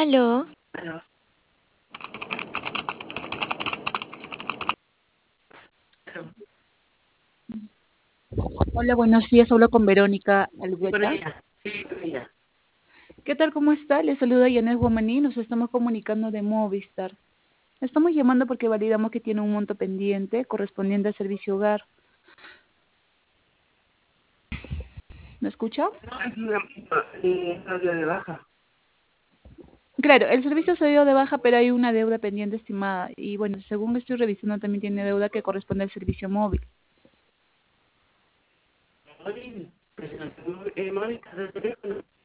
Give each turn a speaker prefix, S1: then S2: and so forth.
S1: Aló,
S2: Aló. Aló.
S3: Hola, buenos días. Hablo con Verónica
S2: Sí, con
S3: Alhueta.
S2: ella. Sí, con ella.
S3: ¿Qué tal? ¿Cómo está? Le saluda Yanet Guamaní. Nos estamos comunicando de Movistar. Estamos llamando porque validamos que tiene un monto pendiente correspondiente al servicio hogar. ¿Me escucha?
S2: No, es una de baja.
S3: Claro, el servicio se dio de baja, pero hay una deuda pendiente estimada. Y bueno, según estoy revisando, también tiene deuda que corresponde al servicio móvil.
S2: Móvil, pero si no tengo móvil, está el teléfono.